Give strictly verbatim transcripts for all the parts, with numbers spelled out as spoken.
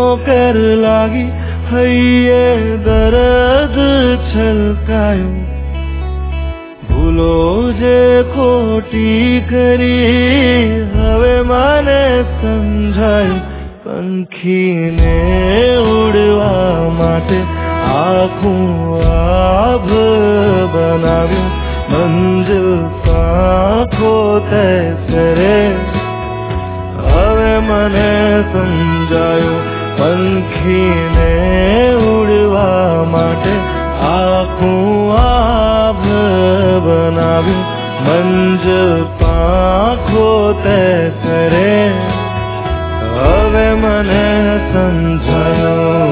कर लागी हૈये दर्द छलकायो भूलो जे खोटी करी हवे माने समझायो पंखी ने उड़वा माटे आखूं आभ बनाव्यो मंजिल पाखो तय करे हवे मने समझायो पंखी ने उड़वा माटे आखूं आभ बनाव्यो मंजिल पाखो तय करे हवे मने समझायो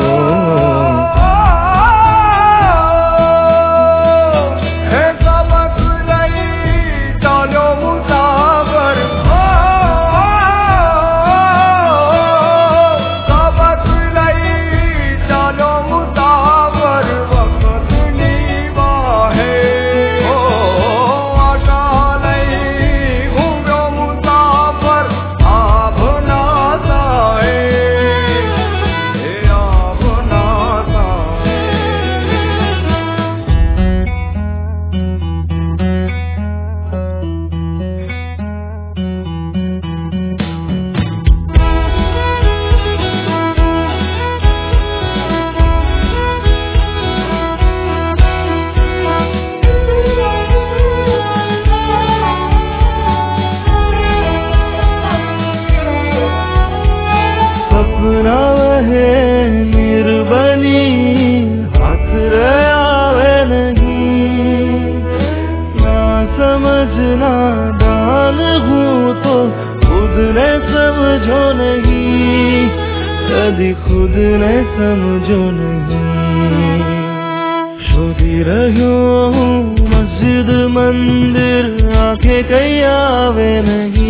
सपना वहे निर्बनी हाथ रे आवे नहीं ना समझना दान हूँ तो खुद ने समझो नहीं कभी खुद ने समझो नहीं शोधी रह्यो हूँ मस्जिद मंदिर आंखें कहीं आवे नहीं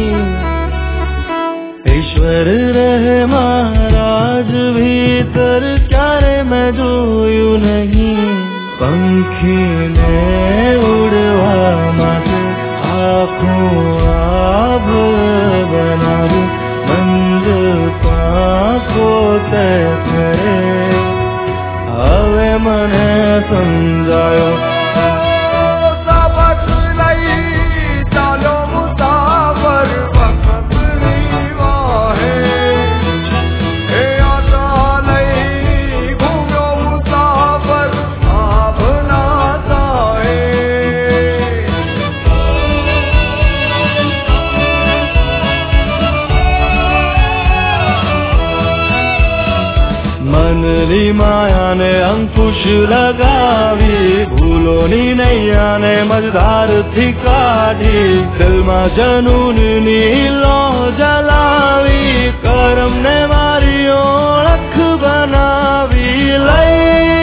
ईश्वर रहे महाराज भीतर क्यारे मैं जोयू नहीं पंखी ने उड़वा माटे आखों आभ बनाव्यो मंजिल पाखो तय करे हवे मने समझायो मनली माया ने अंकुश लगावी भूलोनी नैया ने मझधार थी काढ़ी दिल में जनून नी लो जलावी करम ने मारी ओळख बनावी लई